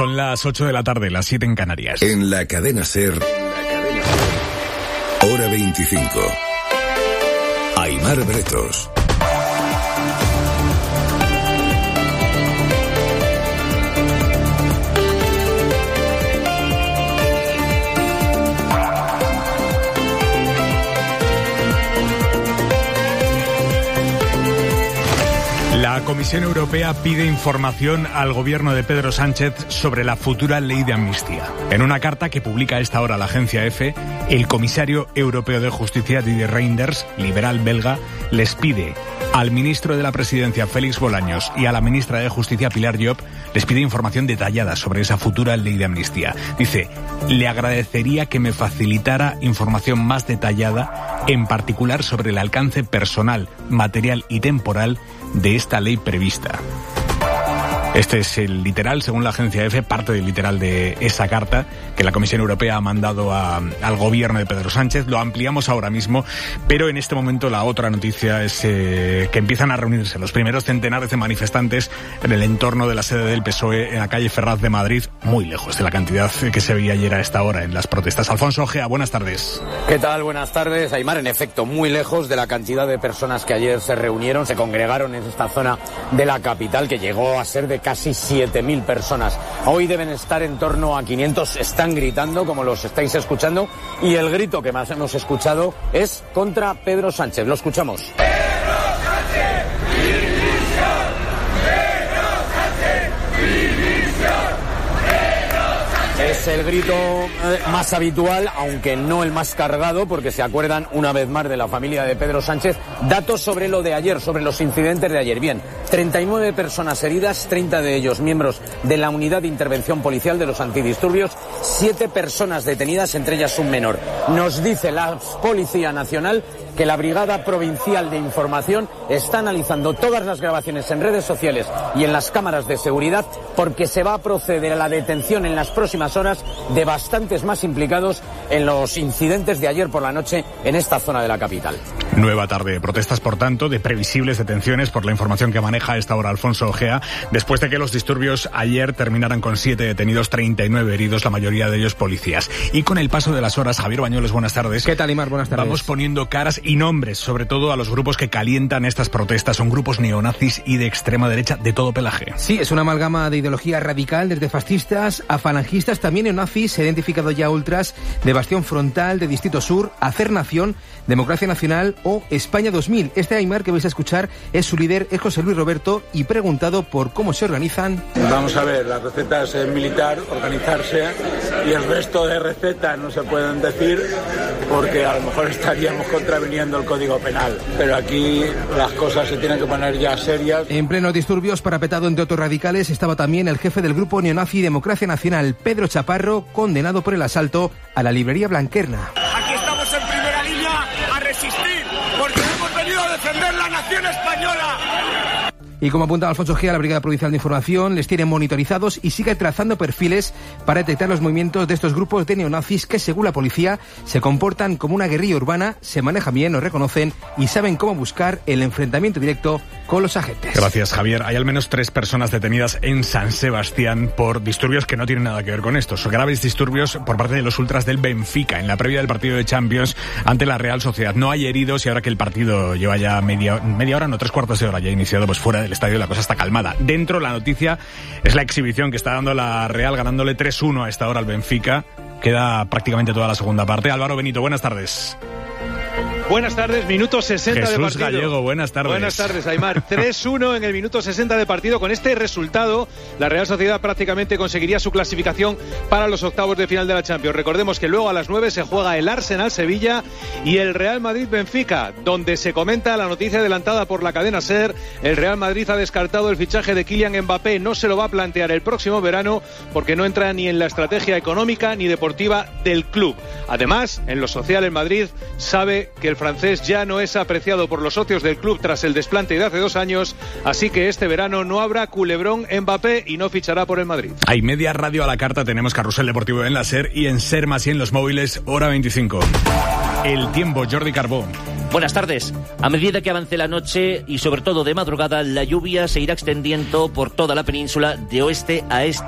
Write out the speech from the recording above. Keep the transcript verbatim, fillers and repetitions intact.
Son las ocho de la tarde, las siete en Canarias. En la cadena SER, hora veinticinco. Aimar Bretos. La Comisión Europea pide información al gobierno de Pedro Sánchez sobre la futura ley de amnistía. En una carta que publica a esta hora la agencia EFE, el comisario europeo de Justicia, Didier Reynders, liberal belga, les pide al ministro de la Presidencia, Félix Bolaños, y a la ministra de Justicia, Pilar Llop, les pide información detallada sobre esa futura ley de amnistía. Dice, le agradecería que me facilitara información más detallada, en particular sobre el alcance personal, material y temporal de esta ley prevista. Este es el literal, según la agencia EFE, parte del literal de esa carta que la Comisión Europea ha mandado a, al gobierno de Pedro Sánchez. Lo ampliamos ahora mismo, pero en este momento la otra noticia es eh, que empiezan a reunirse los primeros centenares de manifestantes en el entorno de la sede del P S O E en la calle Ferraz de Madrid, muy lejos de la cantidad que se veía ayer a esta hora en las protestas. Alfonso Ojea, buenas tardes. ¿Qué tal? Buenas tardes, Aimar. En efecto, muy lejos de la cantidad de personas que ayer se reunieron, se congregaron en esta zona de la capital, que llegó a ser de casi siete mil personas. Hoy deben estar en torno a quinientos, están gritando, como los estáis escuchando, y el grito que más hemos escuchado es contra Pedro Sánchez. Lo escuchamos. ¡Pedro Sánchez! ¡Dimisión! ¡Pedro Sánchez! ¡Dimisión! Es el grito eh, más habitual, aunque no el más cargado, porque se acuerdan una vez más de la familia de Pedro Sánchez. Datos sobre lo de ayer, sobre los incidentes de ayer. Bien, treinta y nueve personas heridas, treinta de ellos miembros de la Unidad de Intervención Policial de los Antidisturbios, siete personas detenidas, entre ellas un menor. Nos dice la Policía Nacional que la Brigada Provincial de Información está analizando todas las grabaciones en redes sociales y en las cámaras de seguridad, porque se va a proceder a la detención en las próximas horas de bastantes más implicados en los incidentes de ayer por la noche en esta zona de la capital. Nueva tarde de protestas, por tanto, de previsibles detenciones, por la información que maneja a esta hora Alfonso Ojea, después de que los disturbios ayer terminaran con siete detenidos, treinta y nueve heridos, la mayoría de ellos policías. Y con el paso de las horas, Javier Bañuelos, buenas tardes. ¿Qué tal, Imar? Buenas tardes. Vamos poniendo caras y nombres, sobre todo a los grupos que calientan estas protestas. Son grupos neonazis y de extrema derecha de todo pelaje. Sí, es una amalgama de ideología radical, desde fascistas a falangistas, también neonazis. Se ha identificado ya ultras de Bastión Frontal, de Distrito Sur, Hacer Nación, Democracia Nacional o España dos mil. Este Aimar que vais a escuchar es su líder, es José Luis Roberto, y preguntado por cómo se organizan. Vamos a ver, la receta es militar, organizarse, y el resto de recetas no se pueden decir porque a lo mejor estaríamos contraviniendo el Código Penal. Pero aquí las cosas se tienen que poner ya serias. En plenos disturbios, parapetado entre otros radicales, estaba también el jefe del grupo neonazi Democracia Nacional, Pedro Chaparro, condenado por el asalto a la librería Blanquerna. Aquí estamos en primera línea a resistir, porque hemos venido a defender la nación española. Y como apuntaba Alfonso Ojea, la Brigada Provincial de Información les tiene monitorizados y sigue trazando perfiles para detectar los movimientos de estos grupos de neonazis que, según la policía, se comportan como una guerrilla urbana, se manejan bien, lo reconocen y saben cómo buscar el enfrentamiento directo con los agentes. Gracias, Javier. Hay al menos tres personas detenidas en San Sebastián por disturbios que no tienen nada que ver con estos. Graves disturbios por parte de los ultras del Benfica en la previa del partido de Champions ante la Real Sociedad. No hay heridos y ahora que el partido lleva ya media, media hora, no tres cuartos de hora ya iniciado, pues fuera de el estadio la cosa está calmada. Dentro, la noticia es la exhibición que está dando la Real, ganándole tres uno a esta hora al Benfica. Queda prácticamente toda la segunda parte. Álvaro Benito, buenas tardes. Buenas tardes, minuto sesenta Jesús de partido. Gallego, buenas tardes. Buenas tardes, Aimar. tres uno en el minuto sesenta de partido. Con este resultado, la Real Sociedad prácticamente conseguiría su clasificación para los octavos de final de la Champions. Recordemos que luego a las nueve se juega el Arsenal-Sevilla y el Real Madrid-Benfica, donde se comenta la noticia adelantada por la cadena SER. El Real Madrid ha descartado el fichaje de Kylian Mbappé. No se lo va a plantear el próximo verano porque no entra ni en la estrategia económica ni deportiva del club. Además, en lo social, el Madrid sabe que el francés ya no es apreciado por los socios del club tras el desplante de hace dos años, así que este verano no habrá culebrón Mbappé y no fichará por el Madrid. Hay media radio a la carta, tenemos Carrusel Deportivo en la SER y en SER más y en los móviles, hora veinticinco. El tiempo, Jordi Carbó. Buenas tardes. A medida que avance la noche y sobre todo de madrugada, la lluvia se irá extendiendo por toda la península de oeste a este.